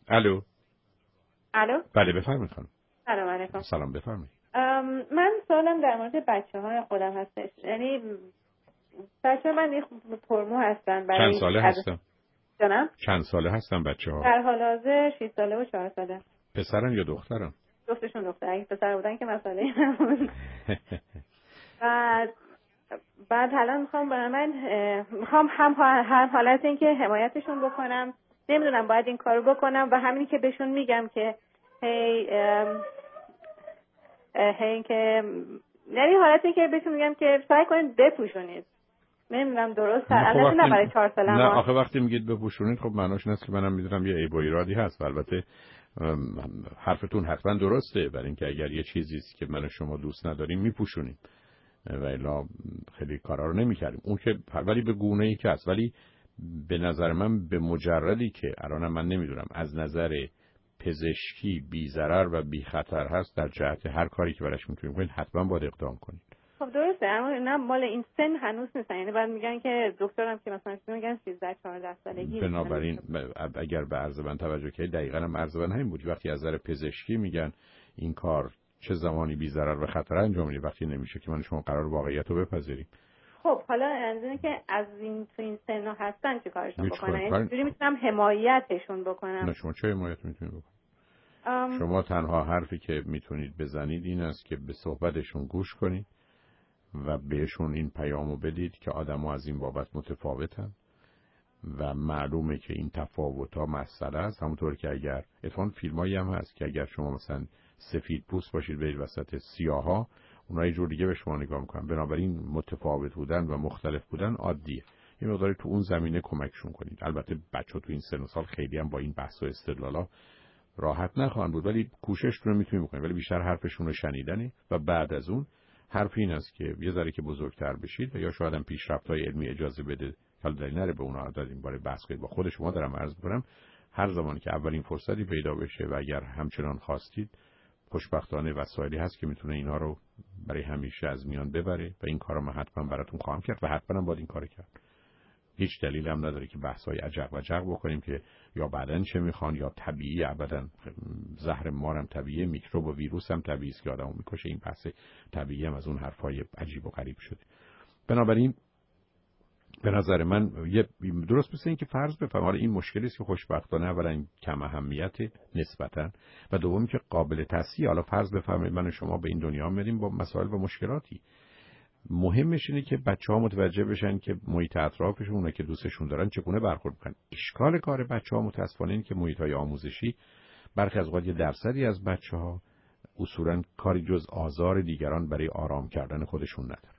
الو. الو. بله بفرمایید خانم. سلام علیکم. سلام بفرمایید. من سوالم در مورد بچه‌های خودم هستش. یعنی بچه من پرمو هستن. برای چند ساله هستن؟ جانم؟ چند ساله هستن بچه‌ها؟ در حال حاضر 6 ساله و 4 ساله. پسرن یا دخترن؟ جفتشون دختر. اگه پسر بودن که مسئله نبود. بعد الان میخوام هم حالت این که حمایتشون بکنم، نمیدونم باید این کارو بکنم و همین که بهشون میگم که هی که یعنی حالتی که بهشون میگم که سعی کنید بپوشونید. نمیدونم درست البته نه برای 4 سالم. نه آخه وقتی میگید بپوشونید خب معناش اینه که منم میدونم یه عیب و ایرادی هست. البته حرفتون حتما درسته، برای اینکه اگر یه چیزی است که من و شما دوست نداریم میپوشونیم و الا خیلی کارا رو نمی‌کردیم. اون که ولی به گونه‌ای که هست، ولی به نظر من به مجردی که الان من نمیدونم از نظر پزشکی بی ضرر و بی خطر هست، در جهت هر کاری که براش میتونید بکنید حتما باید اقدام کنید. خب درسته، اما نه مال این سن هنوز نیستن. یعنی بعد میگن که دکترم که مثلا میگن 13 14 سالگی. بنابراین اگر به عرض من توجه کنید دقیقاً هم عرض من همین بود. وقتی از نظر پزشکی میگن این کار چه زمانی بی ضرر و خطر انجام میده، وقتی نمیشه که من شما قرار واقعیت رو بپذیریم. خب حالا از اینه که از این تو این سن هستن چه کارشون بکنن؟ یعنی چجوری میتونم حمایتشون بکنم؟ نه شما چه حمایت میتونید بکنید؟ شما تنها حرفی که میتونید بزنید این است که به صحبتشون گوش کنید و بهشون این پیامو بدید که آدم‌ها از این بابت متفاوتن و معلومه که این تفاوت‌ها مسئله است. همونطور که اگر اتفاقاً فیلمایی هم هست که اگر شما مثلا سفید پوست باشید برید وسط سیاها، اونها یه جور دیگه به شما نگاه میکنن. بنابراین متفاوت بودن و مختلف بودن عادیه. این مقداری تو اون زمینه کمکشون کنید. البته بچه‌ها تو این سن و سال خیلی هم با این بحث و استدلالا راحت نخواهند بود، ولی کوششتون رو میتونید بکنید. ولی بیشتر حرفشون رو شنیدنه و بعد از اون حرف این است که یه ذره که بزرگتر بشید و یا شاید هم پیشرفت‌های علمی اجازه بده حالا دلیل نره به اونها در این باره بحث کنید. با خود شما دارم عرض می‌کنم هر زمانی که اولین فرصتی پیدا بشه و اگر همچنان خواستید، خوشبختانه وسایلی هست که میتونه اینا رو برای همیشه از میان ببره و این کارو من حتما براتون خواهم کرد و حتما هم باید این کارو کرد. هیچ دلیل هم نداره که بحث‌های عجق و جق بکنیم که یا بدن چه میخوان یا طبیعی. ابدا زهر مارم طبیعی، میکروب و ویروس هم طبیعی است که آدمو میکشه. این بحث طبیعی هم از اون حرفای عجیب و غریب شده. بنابراین به نظر من درست مثل این که فرض بفرمایید این مشکلی است که خوشبختانه اولا کم اهمیت نسبتا و دومی که قابل تصحیح. حالا فرض بفرمایید من و شما به این دنیا آمدیم با مسائل و مشکلاتی. مهمش اینه که بچه‌ها متوجه بشن که محیط اطرافشون، اونایی که دوستشون دارن، چگونه برخورد می‌کنن. اشکال کار بچه‌ها متأسفانه اینه که محیط‌های آموزشی برخی از اوقات یه درصدی از بچه‌ها اصولاً کاری جز آزار دیگران برای آرام کردن خودشون نداره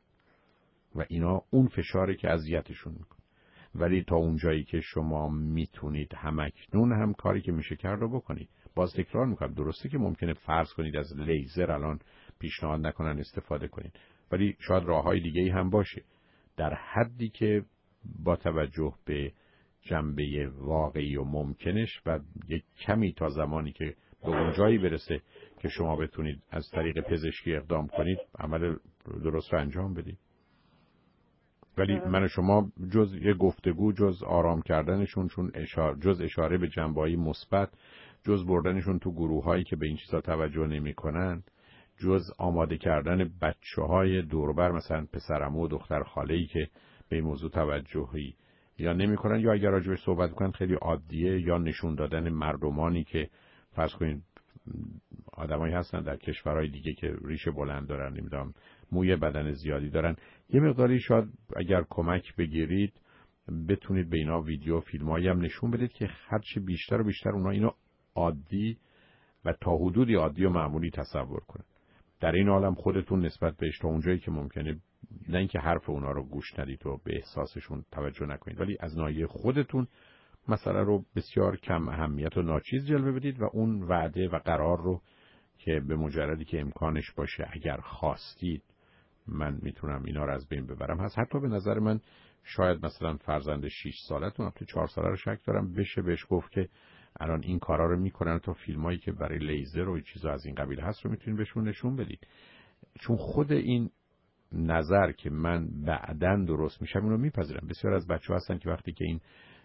و اینا اون فشاری که اذیتشون میکنه. ولی تا اونجایی که شما میتونید همکنون هم کاری که میشه کرد رو بکنید. باز تکرار میکنم، درسته که ممکنه فرض کنید از لیزر الان پیشنهاد نکنن استفاده کنید، ولی شاید راههای دیگه‌ای هم باشه در حدی که با توجه به جنبه واقعی و ممکنش و یک کمی تا زمانی که به اون جایی برسه که شما بتونید از طریق پزشکی اقدام کنید عمل درست رو انجام بدید. ولی من و شما جز یه گفتگو، جز آرام کردنشون، جز اشاره به جنبه‌های مثبت، جز بردنشون تو گروه‌هایی که به این چیزا توجه نمی‌کنن، جز آماده کردن بچه‌های دوربر مثلا پسرعمو و دختر خاله‌ای که به این موضوع توجهی یا نمی‌کنن یا اگر راجبش صحبت کنن خیلی عادیه، یا نشون دادن مردمانی که فرض کنید آدمایی هستن در کشورهای دیگه که ریش بلند دارن، نمیدونم موی بدن زیادی دارن، یه مقداری شاید اگر کمک بگیرید بتونید به اینا ویدیو فیلمایی هم نشون بدید که هرچی بیشتر و بیشتر اونا اینو عادی و تا حدودی عادی و معمولی تصور کنن. در این عالم خودتون نسبت بهش تا اونجایی که ممکنه، نه اینکه حرف اونا رو گوش ندید و به احساسشون توجه نکنید، ولی از ناحیه خودتون مسئله رو بسیار کم اهمیت و ناچیز جلوه بدید و اون وعده و قرار رو که به مجردی که امکانش باشه اگر خواستید من میتونم اینا رو از بین ببرم هست. حتی به نظر من شاید مثلا فرزند 6 سالتون، البته 4 ساله رو شک دارم، بشه بهش گفت که الان این کارا رو میکنن، تا فیلمایی که برای لیزر و چیزا از این قبیل هست رو میتونید بهشون نشون بدید. چون خود این نظر که من بعداً درست میشم اینو میپذیرم. بسیار از بچه‌ها هستن که وقتی که این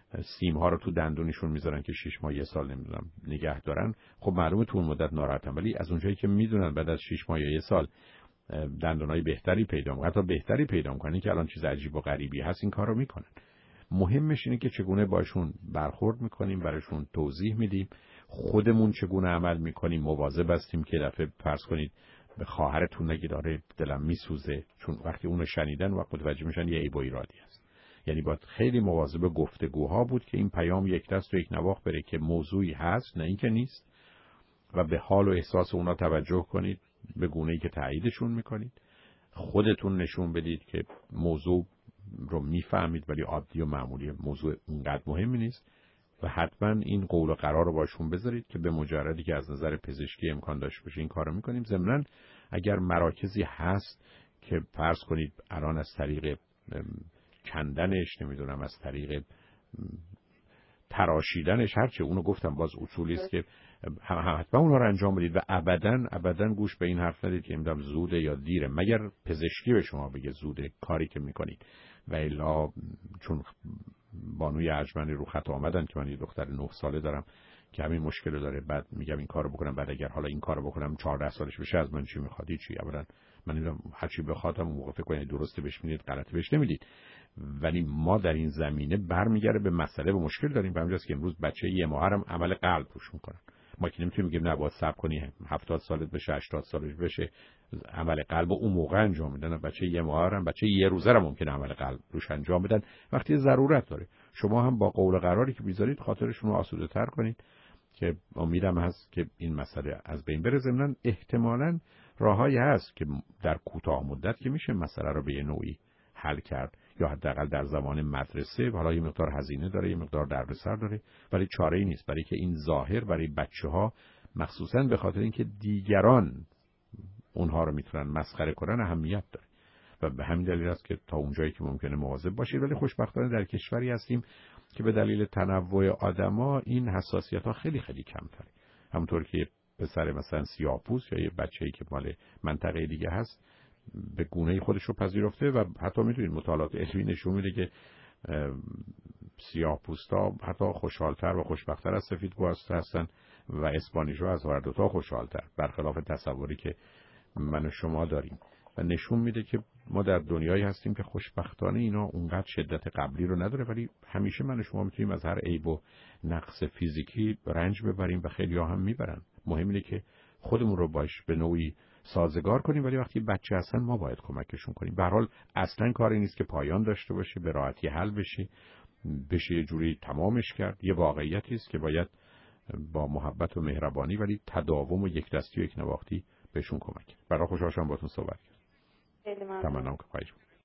سیم ها رو تو دندونشون میذارن که 6 ماه 1 سال نمیدونم نگه دارن، خب معلومه تو اون مدت ناراحتن، ولی از اونجایی که میدونن بعد از 6 ماه یا 1 سال دندونای بهتری پیدا میکنن، حتی بهتری پیدا میکنن که الان چیز عجیب و غریبی هست، این کارو میکنن. مهمش اینه که چگونه باشون برخورد میکنیم، براشون توضیح میدیم، خودمون چگونه عمل میکنیم، مواظب هستیم که دفعه فرض کنید به خواهرتون نگید آره دلم میسوزه، چون وقتی اونو شنیدن وقت متوجه میشن یه عیب و ایرادی هست. یعنی باید خیلی مواظب گفتگوها بود که این پیام یک دست و یک نواخت بره که موضوعی هست نه اینکه نیست، و به حال و احساس اونا توجه کنید به گونه‌ای که تاییدشون میکنید. خودتون نشون بدید که موضوع رو میفهمید ولی عادی و معمولی، موضوع اونقدر مهمی نیست، و حتما این قول و قرار رو باشون بذارید که به مجردی که از نظر پزشکی امکان داشته باشه این کار رو میکنیم. ضمناً اگر مراکزی هست که فرض کنید الان از طریق کندنش، نمیدونم از طریق تراشیدنش، هرچه اونو گفتم باز اصولی است که حتما اونها رو انجام بدید و ابداً گوش به این حرف ندید که امدام زوده یا دیره، مگر پزشکی به شما بگه زوده کاری که میکنید. و الا چون بانوی ارجمندی رو خط آمدن که من یه دختر 9 ساله دارم که همین مشکل داره، بعد میگم این کارو بکنم، بعد اگر حالا این کارو بکنم 14 سالش بشه از من چی میخواد؟ چی اولا من میگم هر چی بخوادم موقع فکر کنید درسته بهش میدید، غلطه بهش نمیدید. ولی ما در این زمینه برمیگره به مسئله، به مشکل داریم. به همینجاست که امروز بچه 1 ماه هم عمل قلب روش میکنن. ما که نمیتونیم بگیم نه باید صبر کنی 70 سالت بشه 80 سالش بشه عمل قلب اون موقع انجام میدن. بچه 1 ماه هم، بچه 1 روزه هم ممکنه عمل قلب روش انجام بدن وقتی ضرورت داره. شما هم با قول و قراری که میذارید خاطرشون رو آسوده تر کنید که امیدم هست که این مسئله از بین بره. ضمناً احتمالاً راههایی هست که در کوتاه مدت که میشه مسئله رو به یه نوعی حل کرد، یا حداقل در زمان مدرسه. حالا یه مقدار هزینه داره، یه مقدار دردسر داره، ولی چاره‌ای نیست، برای که این ظاهر برای بچه‌ها مخصوصاً به خاطر اینکه دیگران اونها رو میتونن مسخره کنن اهمیت داره. و به همین دلیل است که تا اونجایی که ممکنه مواظب باشید. ولی خوشبختانه در کشوری هستیم که به دلیل تنوع آدما این حساسیت‌ها خیلی کمتره. همونطور که پسر مثلا سیاه‌پوست یا یه بچه‌ای که مال منطقه دیگه هست به گونه‌ای خودش رو پذیرفته، و حتی می‌دونید مطالعات علمی نشون میده که سیاه‌پوستا حتی خوشحال‌تر و خوشبخت‌تر از سفیدپوستا هستن و اسپانیش‌ها از هر دو تا خوشحال‌تر، برخلاف تصوری که من و شما داریم. و نشون میده که ما در دنیایی هستیم که خوشبختانه اینا اونقدر شدت قبلی رو نداره، ولی همیشه من و شما میتونیم از هر عیب و نقص فیزیکی رنج ببریم و خیلی‌ها هم میبرن. مهم اینه که خودمون رو باش به نوعی سازگار کنیم، ولی وقتی بچه هستن ما باید کمکشون کنیم. به هر حال اصلا کاری نیست که پایان داشته باشه، به راحتی حل بشه یه جوری تمامش کرد. یه واقعیتی است که باید با محبت و مهربانی ولی تداوم و یک دستی و یک نواختی بهشون کمک کرد. برای خوشحال شدم باهاتون صحبت کردم. خیلی ممنون. تمام که